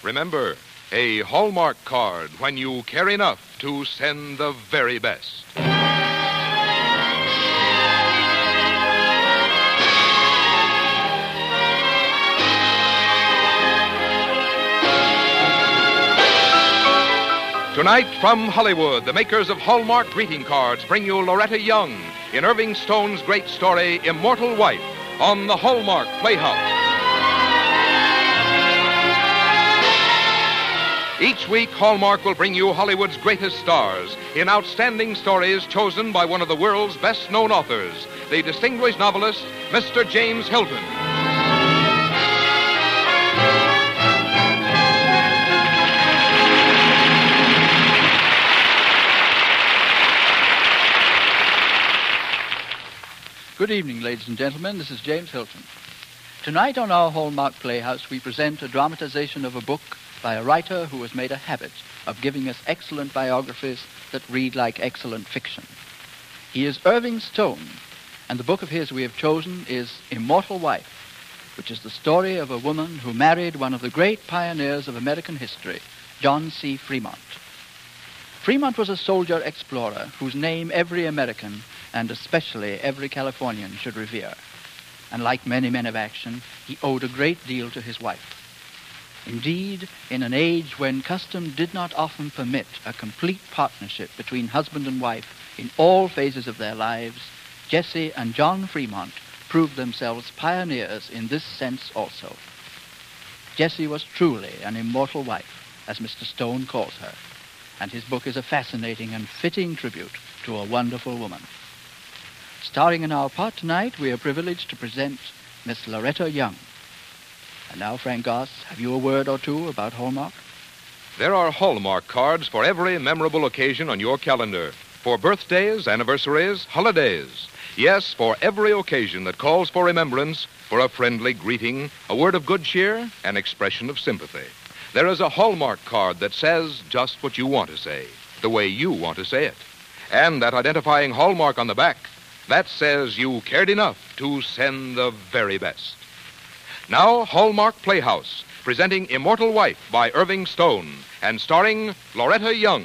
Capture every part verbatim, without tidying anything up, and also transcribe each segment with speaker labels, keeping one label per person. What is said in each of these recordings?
Speaker 1: Remember, a Hallmark card when you care enough to send the very best. Tonight, from Hollywood, the makers of Hallmark greeting cards bring you Loretta Young in Irving Stone's great story, Immortal Wife, on the Hallmark Playhouse. Each week, Hallmark will bring you Hollywood's greatest stars in outstanding stories chosen by one of the world's best-known authors, the distinguished novelist, Mister James Hilton.
Speaker 2: Good evening, ladies and gentlemen. This is James Hilton. Tonight on our Hallmark Playhouse, we present a dramatization of a book by a writer who has made a habit of giving us excellent biographies that read like excellent fiction. He is Irving Stone, and the book of his we have chosen is Immortal Wife, which is the story of a woman who married one of the great pioneers of American history, John C. Fremont. Fremont was a soldier explorer whose name every American, and especially every Californian, should revere. And like many men of action, he owed a great deal to his wife. Indeed, in an age when custom did not often permit a complete partnership between husband and wife in all phases of their lives, Jessie and John Fremont proved themselves pioneers in this sense also. Jessie was truly an immortal wife, as Mister Stone calls her, and his book is a fascinating and fitting tribute to a wonderful woman. Starring in our part tonight, we are privileged to present Miss Loretta Young. And now, Frank Goss, have you a word or two about Hallmark?
Speaker 1: There are Hallmark cards for every memorable occasion on your calendar. For birthdays, anniversaries, holidays. Yes, for every occasion that calls for remembrance, for a friendly greeting, a word of good cheer, an expression of sympathy. There is a Hallmark card that says just what you want to say, the way you want to say it. And that identifying Hallmark on the back, that says you cared enough to send the very best. Now, Hallmark Playhouse, presenting Immortal Wife by Irving Stone, and starring Loretta Young.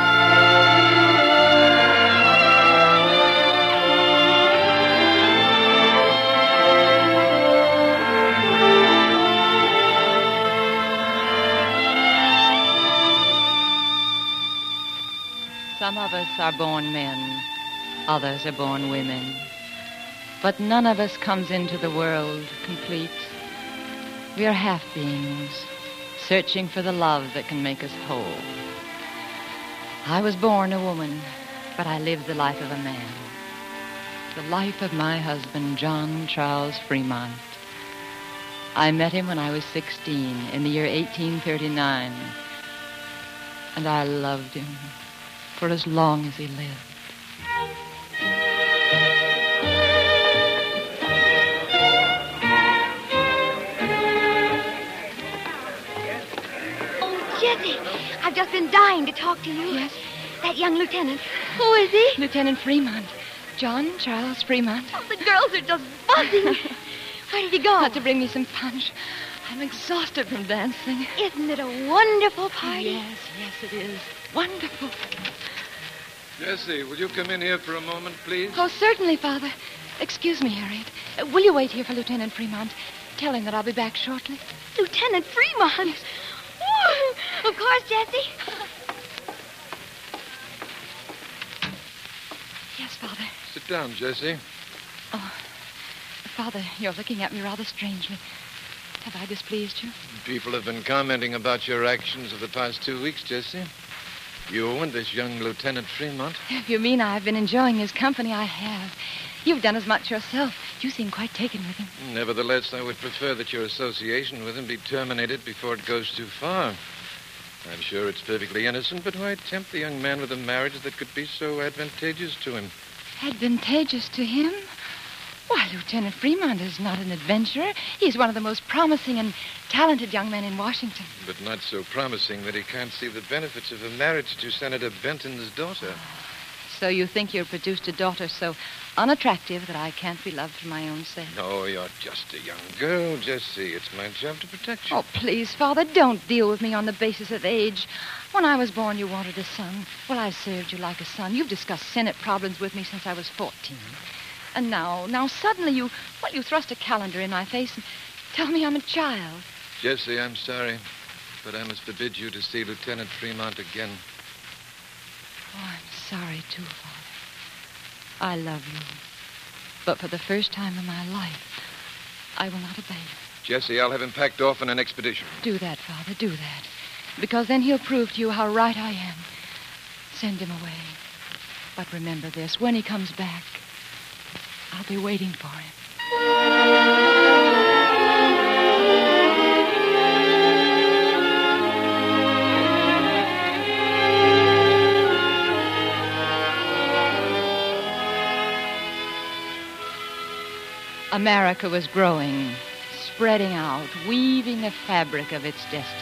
Speaker 3: Some of us are born men, others are born women. But none of us comes into the world complete. We are half beings, searching for the love that can make us whole. I was born a woman, but I lived the life of a man. The life of my husband, John Charles Fremont. I met him when I was sixteen, in the year eighteen thirty-nine. And I loved him for as long as he lived.
Speaker 4: Jessie, I've just been dying to talk to you.
Speaker 3: Yes?
Speaker 4: That young lieutenant. Who is he?
Speaker 3: Lieutenant Fremont. John Charles Fremont.
Speaker 4: Oh, the girls are just buzzing. Where did he go?
Speaker 3: Not to bring me some punch. I'm exhausted from dancing.
Speaker 4: Isn't it a wonderful party?
Speaker 3: Yes, yes, it is. Wonderful.
Speaker 5: Jessie, will you come in here for a moment, please?
Speaker 3: Oh, certainly, Father. Excuse me, Harriet. Uh, will you wait here for Lieutenant Fremont? Tell him that I'll be back shortly.
Speaker 4: Lieutenant Fremont? Oh, of course, Jessie.
Speaker 3: Yes, Father.
Speaker 5: Sit down, Jessie.
Speaker 3: Oh, Father, you're looking at me rather strangely. Have I displeased you?
Speaker 5: People have been commenting about your actions of the past two weeks, Jessie. You and this young Lieutenant Fremont.
Speaker 3: If you mean I've been enjoying his company, I have. You've done as much yourself. You seem quite taken with him.
Speaker 5: Nevertheless, I would prefer that your association with him be terminated before it goes too far. I'm sure it's perfectly innocent, but why tempt the young man with a marriage that could be so advantageous to him?
Speaker 3: Advantageous to him? Why, Lieutenant Fremont is not an adventurer. He's one of the most promising and talented young men in Washington.
Speaker 5: But not so promising that he can't see the benefits of a marriage to Senator Benton's daughter.
Speaker 3: So you think you've produced a daughter so unattractive that I can't be loved for my own sake?
Speaker 5: No, you're just a young girl, Jessie. It's my job to protect you.
Speaker 3: Oh, please, Father, don't deal with me on the basis of age. When I was born, you wanted a son. Well, I served you like a son. You've discussed Senate problems with me since I was fourteen. And now, now suddenly you, well, you thrust a calendar in my face and tell me I'm a child.
Speaker 5: Jessie, I'm sorry, but I must forbid you to see Lieutenant Fremont again.
Speaker 3: Oh, I'm sorry, too, Father. I love you. But for the first time in my life, I will not obey you.
Speaker 5: Jessie, I'll have him packed off on an expedition.
Speaker 3: Do that, Father, do that. Because then he'll prove to you how right I am. Send him away. But remember this, when he comes back, I'll be waiting for him. America was growing, spreading out, weaving the fabric of its destiny.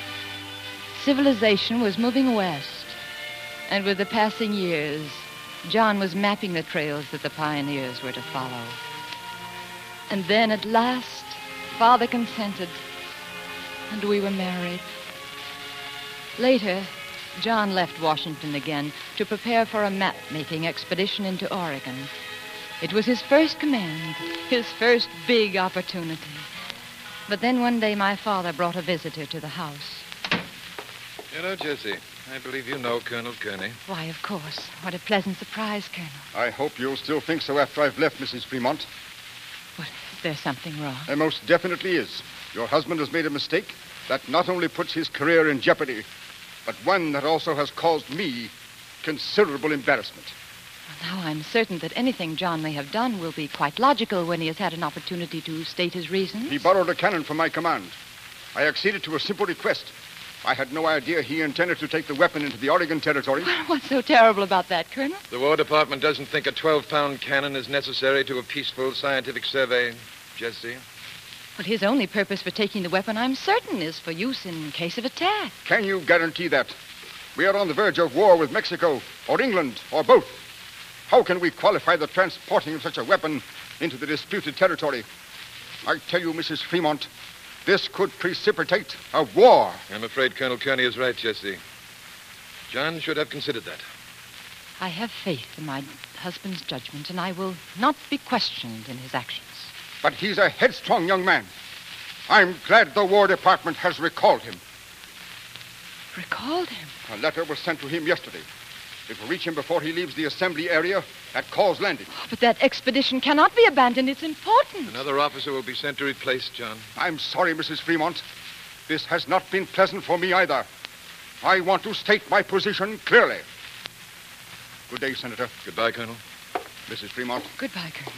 Speaker 3: Civilization was moving west, and with the passing years, John was mapping the trails that the pioneers were to follow. And then at last, Father consented, and we were married. Later, John left Washington again to prepare for a map-making expedition into Oregon. It was his first command, his first big opportunity. But then one day my father brought a visitor to the house.
Speaker 5: You know, Jessie, I believe you know Colonel Kearney.
Speaker 3: Why, of course. What a pleasant surprise, Colonel.
Speaker 6: I hope you'll still think so after I've left, Missus Fremont.
Speaker 3: What, is there something wrong?
Speaker 6: There most definitely is. Your husband has made a mistake that not only puts his career in jeopardy, but one that also has caused me considerable embarrassment.
Speaker 3: Well, now I'm certain that anything John may have done will be quite logical when he has had an opportunity to state his reasons.
Speaker 6: He borrowed a cannon from my command. I acceded to a simple request. I had no idea he intended to take the weapon into the Oregon Territory.
Speaker 3: What's so terrible about that, Colonel?
Speaker 5: The War Department doesn't think a twelve-pound cannon is necessary to a peaceful scientific survey, Jessie.
Speaker 3: Well, his only purpose for taking the weapon, I'm certain, is for use in case of attack.
Speaker 6: Can you guarantee that? We are on the verge of war with Mexico, or England, or both. How can we qualify the transporting of such a weapon into the disputed territory? I tell you, Missus Fremont, this could precipitate a war.
Speaker 5: I'm afraid Colonel Kearney is right, Jessie. John should have considered that.
Speaker 3: I have faith in my husband's judgment, and I will not be questioned in his actions.
Speaker 6: But he's a headstrong young man. I'm glad the War Department has recalled him.
Speaker 3: Recalled him?
Speaker 6: A letter was sent to him yesterday. It will reach him before he leaves the assembly area at Call's Landing.
Speaker 3: Oh, but that expedition cannot be abandoned. It's important.
Speaker 5: Another officer will be sent to replace John.
Speaker 6: I'm sorry, Missus Fremont. This has not been pleasant for me either. I want to state my position clearly. Good day, Senator.
Speaker 5: Goodbye, Colonel.
Speaker 6: Missus Fremont.
Speaker 3: Goodbye, Colonel.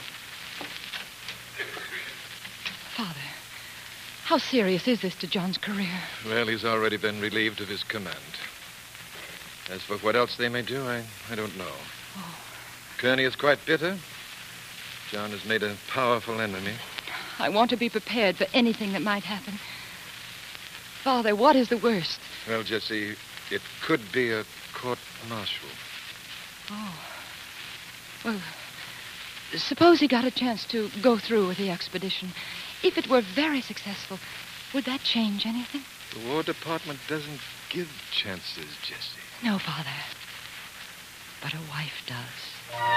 Speaker 3: Father, how serious is this to John's career?
Speaker 5: Well, he's already been relieved of his command. As for what else they may do, I, I don't know.
Speaker 3: Oh.
Speaker 5: Kearney is quite bitter. John has made a powerful enemy.
Speaker 3: I want to be prepared for anything that might happen. Father, what is the worst?
Speaker 5: Well, Jessie, it could be a court-martial.
Speaker 3: Oh. Well, suppose he got a chance to go through with the expedition. If it were very successful, would that change anything?
Speaker 5: The War Department doesn't give chances, Jessie.
Speaker 3: No, Father. But a wife does.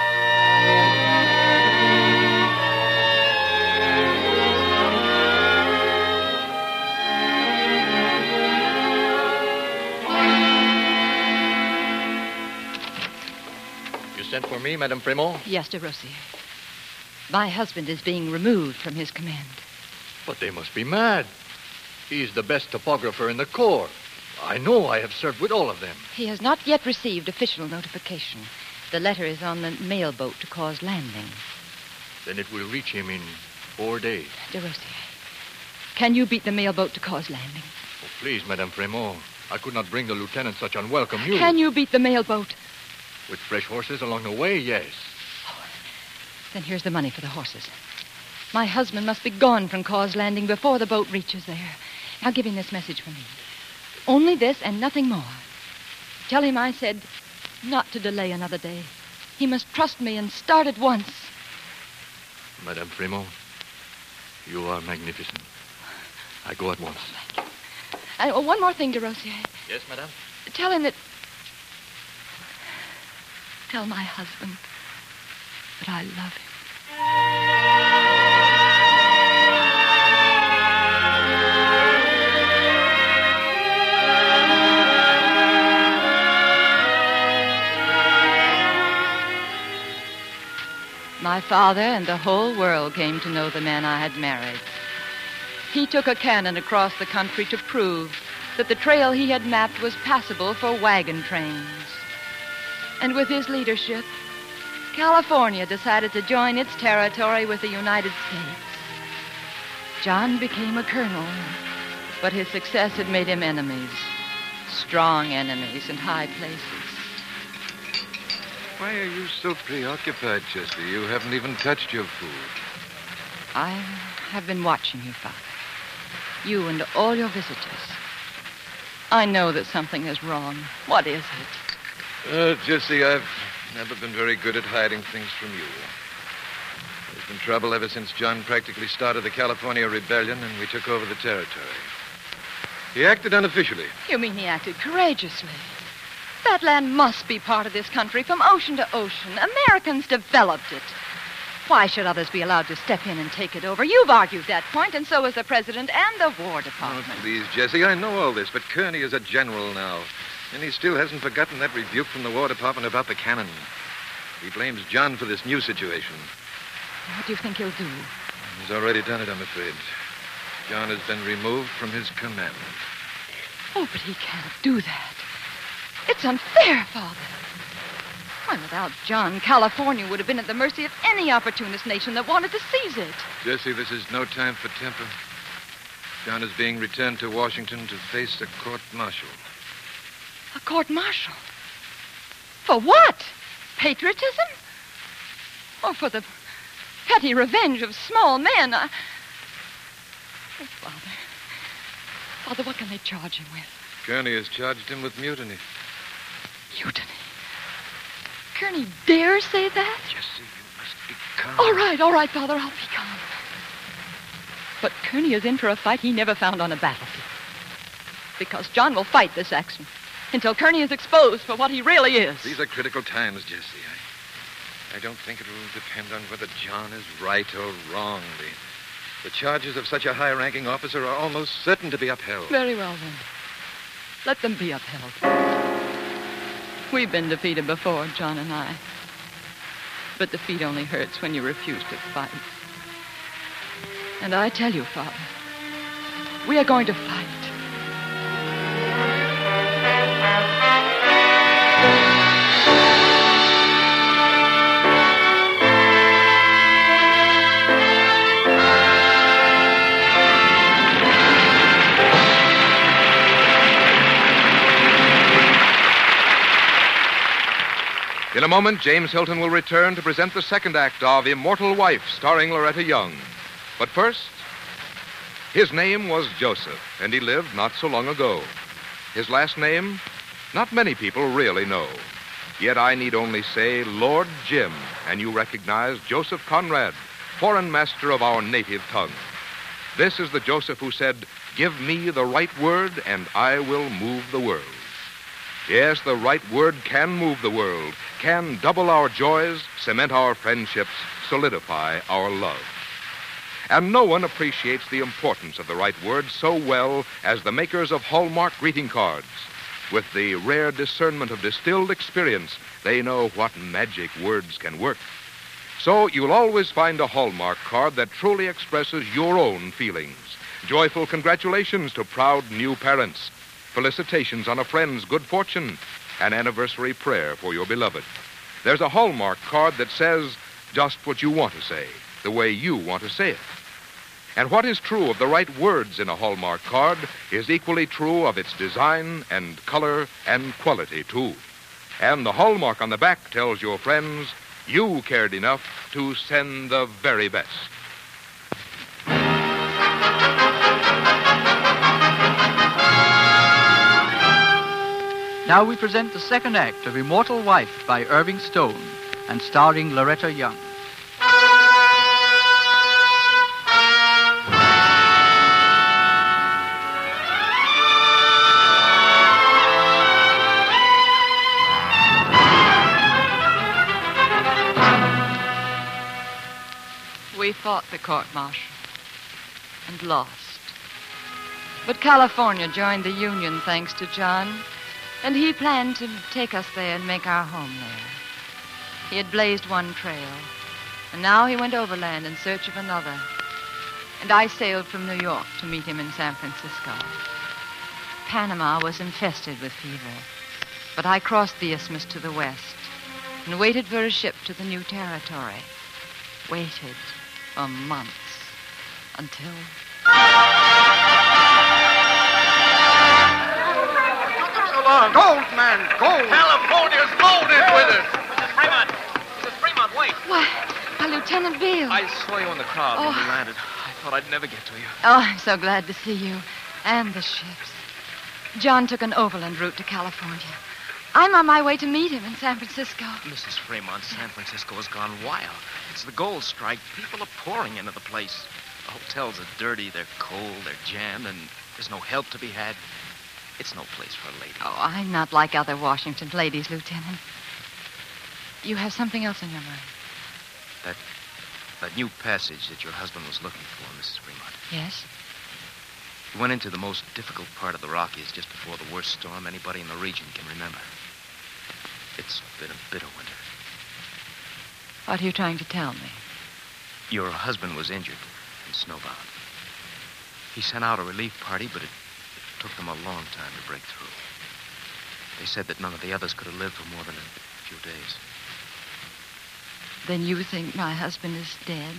Speaker 7: You sent for me, Madame Fremont?
Speaker 3: Yes, de Rossier. My husband is being removed from his command.
Speaker 7: But they must be mad. He's the best topographer in the Corps. I know I have served with all of them.
Speaker 3: He has not yet received official notification. The letter is on the mail boat to Cause Landing.
Speaker 7: Then it will reach him in four days.
Speaker 3: De Rossier, can you beat the mail boat to Cause Landing?
Speaker 7: Oh, please, Madame Fremont. I could not bring the lieutenant such unwelcome news.
Speaker 3: Can you beat the mail boat?
Speaker 7: With fresh horses along the way, yes.
Speaker 3: Oh, then here's the money for the horses. My husband must be gone from Cause Landing before the boat reaches there. Now give him this message from me. Only this and nothing more. Tell him I said not to delay another day. He must trust me and start at once.
Speaker 7: Madame Fremont, you are magnificent. I go at once.
Speaker 3: And oh, one more thing, DeRosier.
Speaker 7: Yes, madame?
Speaker 3: Tell him that... Tell my husband that I love him. My father and the whole world came to know the man I had married. He took a cannon across the country to prove that the trail he had mapped was passable for wagon trains. And with his leadership, California decided to join its territory with the United States. John became a colonel, but his success had made him enemies, strong enemies in high places.
Speaker 5: Why are you so preoccupied, Jesse? You haven't even touched your food.
Speaker 3: I have been watching you, Father. You and all your visitors. I know that something is wrong. What is it?
Speaker 5: Uh, Jesse, I've never been very good at hiding things from you. There's been trouble ever since John practically started the California Rebellion and we took over the territory. He acted unofficially.
Speaker 3: You mean he acted courageously? That land must be part of this country from ocean to ocean. Americans developed it. Why should others be allowed to step in and take it over? You've argued that point, and so has the President and the War Department.
Speaker 5: Oh, please, Jesse, I know all this, but Kearney is a general now. And he still hasn't forgotten that rebuke from the War Department about the cannon. He blames John for this new situation.
Speaker 3: What do you think he'll do?
Speaker 5: He's already done it, I'm afraid. John has been removed from his command.
Speaker 3: Oh, but he can't do that. It's unfair, Father. Why, without John, California would have been at the mercy of any opportunist nation that wanted to seize it.
Speaker 5: Jesse, this is no time for temper. John is being returned to Washington to face a court-martial.
Speaker 3: A court-martial? For what? Patriotism? Or for the petty revenge of small men? I... Oh, Father. Father, what can they charge him with?
Speaker 5: Kearney has charged him with mutiny.
Speaker 3: Mutiny? Kearney dare say that?
Speaker 5: Jesse, you must be calm.
Speaker 3: All right, all right, Father, I'll be calm. But Kearney is in for a fight he never found on a battlefield. Because John will fight this action until Kearney is exposed for what he really is.
Speaker 5: These are critical times, Jesse. I, I don't think it will depend on whether John is right or wrong. The, the charges of such a high-ranking officer are almost certain to be upheld.
Speaker 3: Very well, then. Let them be upheld. We've been defeated before, John and I. But defeat only hurts when you refuse to fight. And I tell you, Father, we are going to fight.
Speaker 1: In a moment, James Hilton will return to present the second act of Immortal Wife, starring Loretta Young. But first, his name was Joseph, and he lived not so long ago. His last name, not many people really know. Yet I need only say Lord Jim, and you recognize Joseph Conrad, foreign master of our native tongue. This is the Joseph who said, "Give me the right word, and I will move the world." Yes, the right word can move the world, can double our joys, cement our friendships, solidify our love. And no one appreciates the importance of the right word so well as the makers of Hallmark greeting cards. With the rare discernment of distilled experience, they know what magic words can work. So you'll always find a Hallmark card that truly expresses your own feelings. Joyful congratulations to proud new parents. Felicitations on a friend's good fortune. An anniversary prayer for your beloved. There's a Hallmark card that says just what you want to say, the way you want to say it. And what is true of the right words in a Hallmark card is equally true of its design and color and quality, too. And the Hallmark on the back tells your friends you cared enough to send the very best.
Speaker 2: Now we present the second act of Immortal Wife by Irving Stone, and starring Loretta Young.
Speaker 3: We fought the court-martial and lost. But California joined the Union thanks to John, and he planned to take us there and make our home there. He had blazed one trail, and now he went overland in search of another. And I sailed from New York to meet him in San Francisco. Panama was infested with fever, but I crossed the isthmus to the west and waited for a ship to the new territory. Waited for months until...
Speaker 6: Gold, man, gold!
Speaker 7: California's loaded with it.
Speaker 8: Missus Fremont! Missus Fremont, wait!
Speaker 3: Why, why, Lieutenant Beale.
Speaker 8: I saw you in the crowd when
Speaker 3: Oh.
Speaker 8: we landed. I thought I'd never get to you.
Speaker 3: Oh, I'm so glad to see you. And the ships. John took an overland route to California. I'm on my way to meet him in San Francisco.
Speaker 8: Missus Fremont, San Francisco has gone wild. It's the gold strike. People are pouring into the place. The hotels are dirty, they're cold, they're jammed, and there's no help to be had. It's no place for a lady.
Speaker 3: Oh, I'm not like other Washington ladies, Lieutenant. You have something else on your mind.
Speaker 8: That, that new passage that your husband was looking for, Missus Fremont.
Speaker 3: Yes?
Speaker 8: He went into the most difficult part of the Rockies just before the worst storm anybody in the region can remember. It's been a bitter winter.
Speaker 3: What are you trying to tell me?
Speaker 8: Your husband was injured and snowbound. He sent out a relief party, but it, it took them a long time to break through. They said that none of the others could have lived for more than a few days.
Speaker 3: Then you think my husband is dead?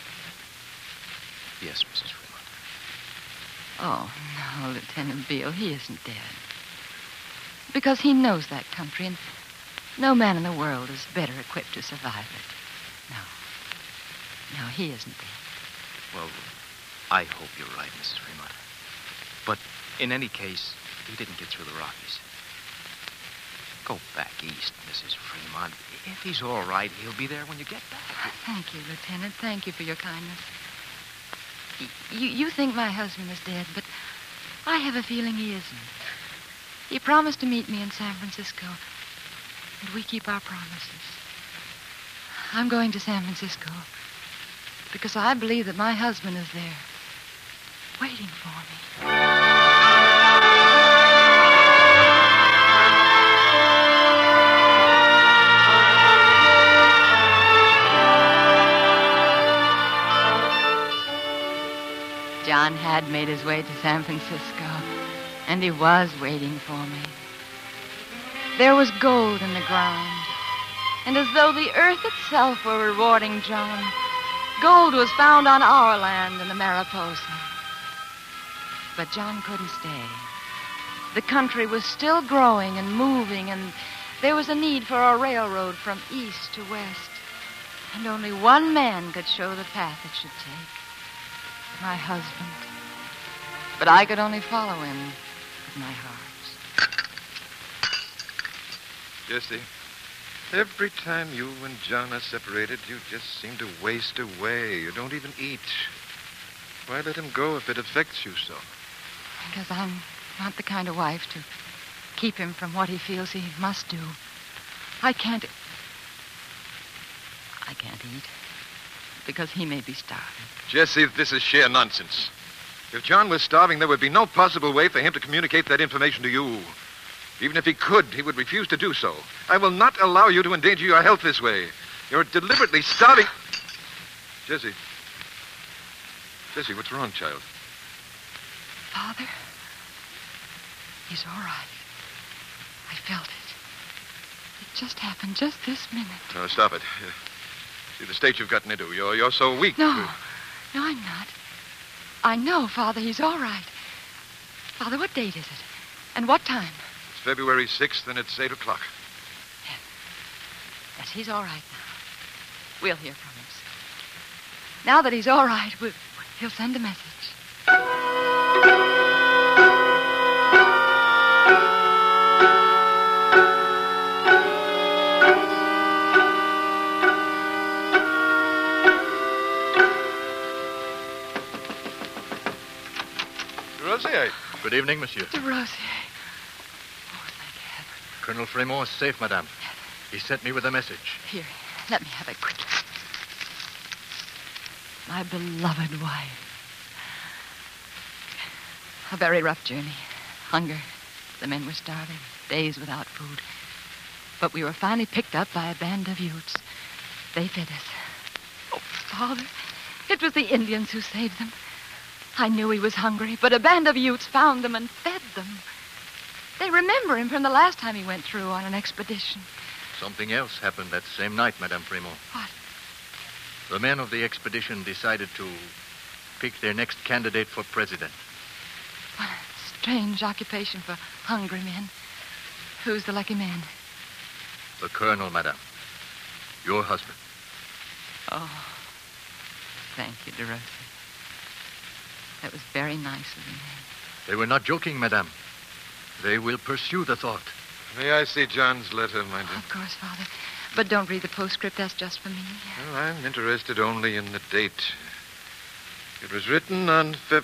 Speaker 8: Yes, Missus Fremont.
Speaker 3: Oh, no, Lieutenant Beale, he isn't dead. Because he knows that country, and no man in the world is better equipped to survive it. No. No, he isn't dead.
Speaker 8: Well, I hope you're right, Missus Fremont. But in any case, he didn't get through the Rockies. Go back east, Missus Fremont. If he's all right, he'll be there when you get back.
Speaker 3: Thank you, Lieutenant. Thank you for your kindness. Y- You, you think my husband is dead, but I have a feeling he isn't. He promised to meet me in San Francisco, and we keep our promises. I'm going to San Francisco because I believe that my husband is there, waiting for me. John had made his way to San Francisco, and he was waiting for me. There was gold in the ground, and as though the earth itself were rewarding John, gold was found on our land in the Mariposa. But John couldn't stay. The country was still growing and moving, and there was a need for a railroad from east to west. And only one man could show the path it should take. My husband. But I could only follow him with my heart.
Speaker 5: Jesse, every time you and John are separated, you just seem to waste away. You don't even eat. Why let him go if it affects you so?
Speaker 3: Because I'm not the kind of wife to keep him from what he feels he must do. I can't... I can't eat. Because he may be starving.
Speaker 5: Jesse, this is sheer nonsense. If John was starving, there would be no possible way for him to communicate that information to you. Even if he could, he would refuse to do so. I will not allow you to endanger your health this way. You're deliberately starving... Jesse. Jesse, what's wrong, child?
Speaker 3: Father, he's all right. I felt it. It just happened just this minute.
Speaker 5: No, stop it. Uh, See the state you've gotten into. You're, you're so weak.
Speaker 3: No. No, I'm not. I know, Father, he's all right. Father, what date is it? And what time?
Speaker 5: It's February sixth, and it's eight o'clock.
Speaker 3: Yes. Yes, he's all right now. We'll hear from him soon. Now that he's all right, we'll, he'll send a message.
Speaker 7: Good evening, monsieur.
Speaker 3: De Rosier. Oh, thank heaven.
Speaker 7: Colonel Fremont is safe, madame. He sent me with a message.
Speaker 3: Here, let me have it quickly. My beloved wife. A very rough journey. Hunger. The men were starving. Days without food. But we were finally picked up by a band of Utes. They fed us. Oh, Father, it was the Indians who saved them. I knew he was hungry, but a band of Utes found them and fed them. They remember him from the last time he went through on an expedition.
Speaker 7: Something else happened that same night, Madame Fremont.
Speaker 3: What?
Speaker 7: The men of the expedition decided to pick their next candidate for president.
Speaker 3: What a strange occupation for hungry men. Who's the lucky man?
Speaker 7: The colonel, madame. Your husband.
Speaker 3: Oh, thank you, De Rosier. That was very nice of him.
Speaker 7: They were not joking, madame. They will pursue the thought.
Speaker 5: May I see John's letter, my dear?
Speaker 3: Of course, Father. But don't read the postscript. That's just for me.
Speaker 5: Well, I'm interested only in the date. It was written on Feb...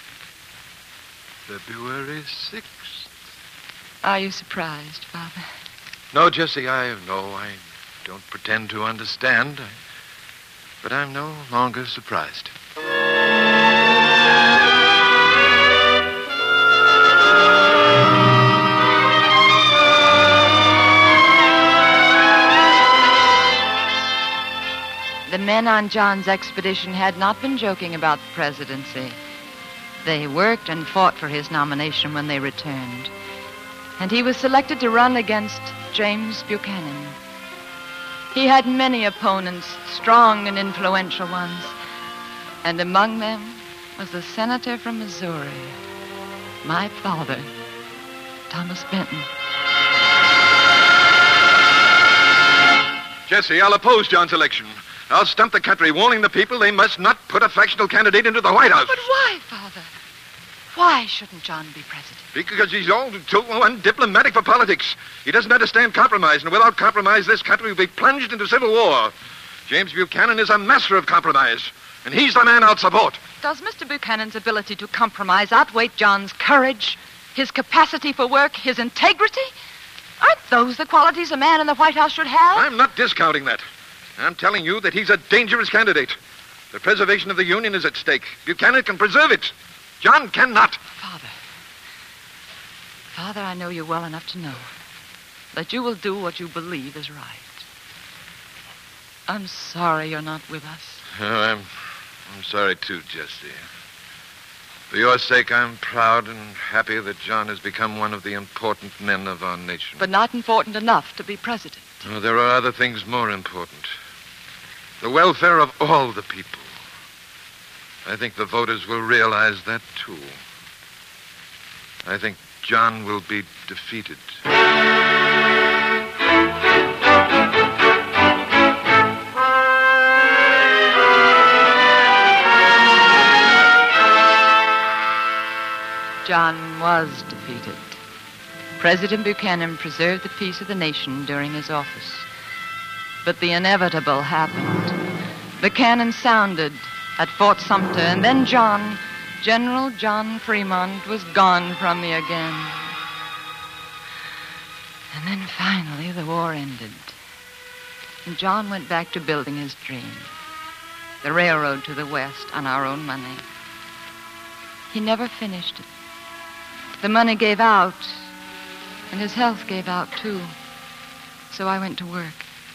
Speaker 5: February sixth.
Speaker 3: Are you surprised, Father?
Speaker 5: No, Jessie, I no, I don't pretend to understand. I, but I'm no longer surprised.
Speaker 3: The men on John's expedition had not been joking about the presidency. They worked and fought for his nomination when they returned. And he was selected to run against James Buchanan. He had many opponents, strong and influential ones. And among them was the senator from Missouri, my father, Thomas Benton.
Speaker 5: Jesse, I'll oppose John's election. I'll stump the country, warning the people they must not put a factional candidate into the White House.
Speaker 3: But why, Father? Why shouldn't John be president?
Speaker 5: Because he's all too undiplomatic for politics. He doesn't understand compromise, and without compromise, this country will be plunged into civil war. James Buchanan is a master of compromise, and he's the man I'll support.
Speaker 3: Does Mister Buchanan's ability to compromise outweigh John's courage, his capacity for work, his integrity? Aren't those the qualities a man in the White House should have?
Speaker 5: I'm not discounting that. I'm telling you that he's a dangerous candidate. The preservation of the Union is at stake. Buchanan can preserve it. John cannot.
Speaker 3: Father. Father, I know you well enough to know that you will do what you believe is right. I'm sorry you're not with us.
Speaker 5: Oh, I'm, I'm sorry, too, Jesse. For your sake, I'm proud and happy that John has become one of the important men of our nation.
Speaker 3: But not important enough to be president.
Speaker 5: Oh, there are other things more important. The welfare of all the people. I think the voters will realize that, too. I think John will be defeated.
Speaker 3: John was defeated. President Buchanan preserved the peace of the nation during his office. But the inevitable happened. Buchanan sounded at Fort Sumter, and then John, General John Fremont, was gone from me again. And then finally the war ended. And John went back to building his dream. The railroad to the west on our own money. He never finished it. The money gave out, and his health gave out, too. So I went to work.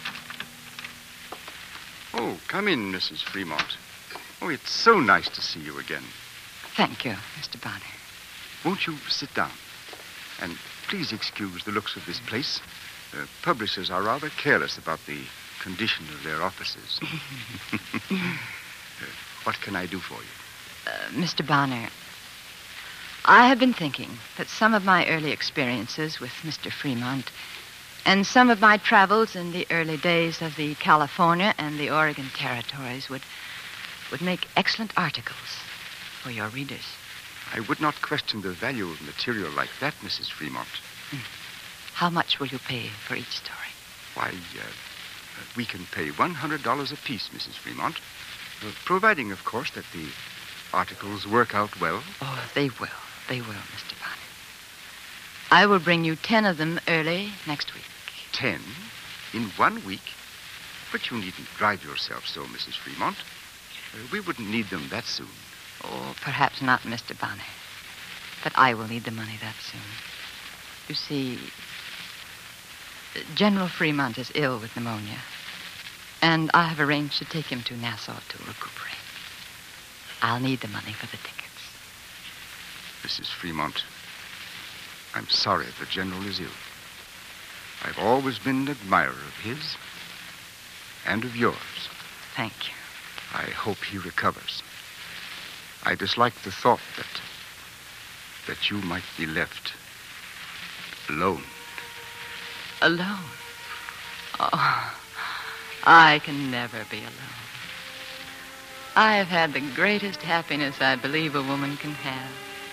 Speaker 6: Oh, come in, Missus Fremont. Oh, it's so nice to see you again.
Speaker 3: Thank you, Mister Bonner.
Speaker 6: Won't you sit down? And please excuse the looks of this place. The publishers are rather careless about the condition of their offices. uh, what can I do for you?
Speaker 3: Uh, Mister Bonner, I have been thinking that some of my early experiences with Mister Fremont and some of my travels in the early days of the California and the Oregon territories would would make excellent articles for your readers.
Speaker 6: I would not question the value of material like that, Missus Fremont.
Speaker 3: Mm. How much will you pay for each story?
Speaker 6: Why, uh, we can pay one hundred dollars apiece, Missus Fremont, uh, providing, of course, that the articles work out well.
Speaker 3: Oh, they will. They will, Mister Bonnet. I will bring you ten of them early next week.
Speaker 6: Ten? In one week? But you needn't drive yourself so, Missus Fremont. Uh, we wouldn't need them that soon.
Speaker 3: Oh, perhaps not, Mister Bonnet. But I will need the money that soon. You see, General Fremont is ill with pneumonia, and I have arranged to take him to Nassau to recuperate. I'll need the money for the tickets.
Speaker 6: Missus Fremont, I'm sorry the General is ill. I've always been an admirer of his and of yours.
Speaker 3: Thank you.
Speaker 6: I hope he recovers. I dislike the thought that that you might be left alone.
Speaker 3: Alone? Oh, I can never be alone. I have had the greatest happiness I believe a woman can have.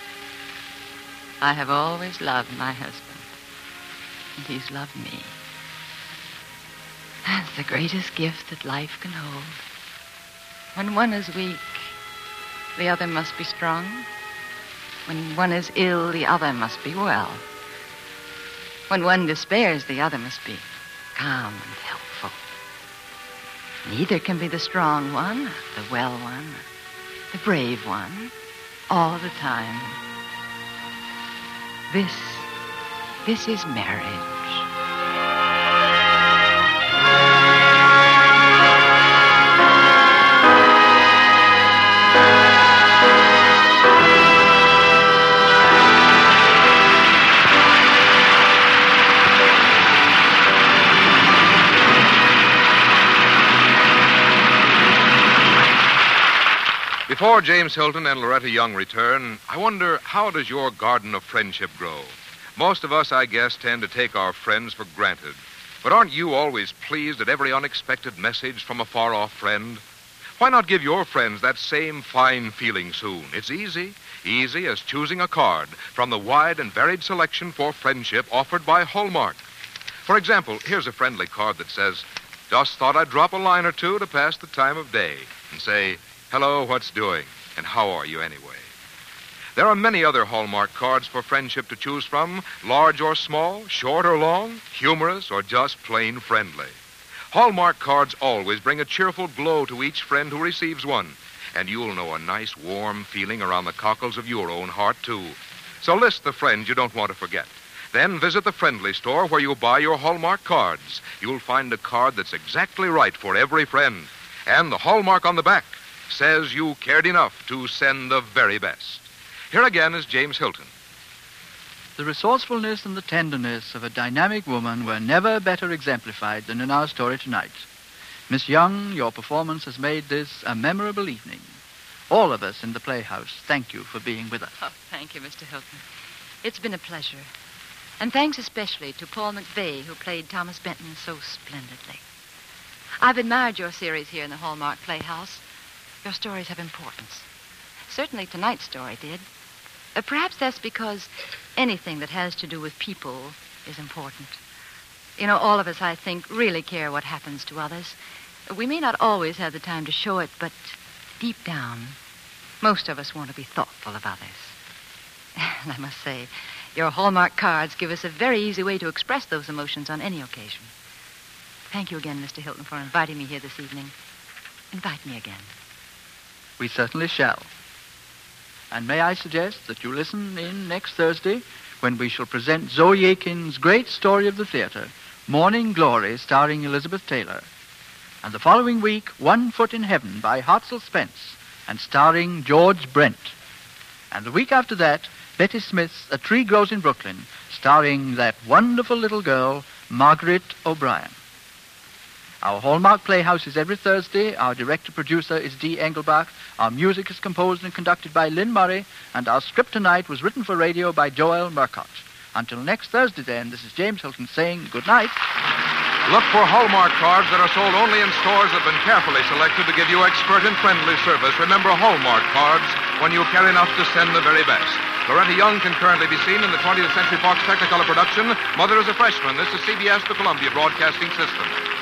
Speaker 3: I have always loved my husband, and he's loved me. That's the greatest gift that life can hold. When one is weak, the other must be strong. When one is ill, the other must be well. When one despairs, the other must be calm and helpful. Neither can be the strong one, the well one, the brave one, all the time. This, this is marriage.
Speaker 1: Before James Hilton and Loretta Young return, I wonder, how does your garden of friendship grow? Most of us, I guess, tend to take our friends for granted. But aren't you always pleased at every unexpected message from a far-off friend? Why not give your friends that same fine feeling soon? It's easy, easy as choosing a card from the wide and varied selection for friendship offered by Hallmark. For example, here's a friendly card that says, "Just thought I'd drop a line or two to pass the time of day," and say, "Hello, what's doing? And how are you anyway?" There are many other Hallmark cards for friendship to choose from, large or small, short or long, humorous or just plain friendly. Hallmark cards always bring a cheerful glow to each friend who receives one, and you'll know a nice warm feeling around the cockles of your own heart, too. So list the friends you don't want to forget. Then visit the friendly store where you buy your Hallmark cards. You'll find a card that's exactly right for every friend. And the Hallmark on the back says you cared enough to send the very best. Here again is James Hilton.
Speaker 2: The resourcefulness and the tenderness of a dynamic woman were never better exemplified than in our story tonight. Miss Young, your performance has made this a memorable evening. All of us in the Playhouse thank you for being with us.
Speaker 3: Oh, thank you, Mister Hilton. It's been a pleasure. And thanks especially to Paul McVeigh, who played Thomas Benton so splendidly. I've admired your series here in the Hallmark Playhouse. Your stories have importance. Certainly tonight's story did. Uh, perhaps that's because anything that has to do with people is important. You know, all of us, I think, really care what happens to others. We may not always have the time to show it, but deep down, most of us want to be thoughtful of others. And I must say, your Hallmark cards give us a very easy way to express those emotions on any occasion. Thank you again, Mister Hilton, for inviting me here this evening. Invite me again.
Speaker 2: We certainly shall. And may I suggest that you listen in next Thursday when we shall present Zoe Aiken's great story of the theater, Morning Glory, starring Elizabeth Taylor. And the following week, One Foot in Heaven by Hartzell Spence and starring George Brent. And the week after that, Betty Smith's A Tree Grows in Brooklyn, starring that wonderful little girl, Margaret O'Brien. Our Hallmark Playhouse is every Thursday. Our director-producer is Dee Engelbach. Our music is composed and conducted by Lynn Murray. And our script tonight was written for radio by Joel Murcott. Until next Thursday, then, this is James Hilton saying good night.
Speaker 1: Look for Hallmark cards that are sold only in stores that have been carefully selected to give you expert and friendly service. Remember Hallmark cards when you care enough to send the very best. Loretta Young can currently be seen in the twentieth Century Fox Technicolor production, Mother is a Freshman. This is C B S, the Columbia Broadcasting System.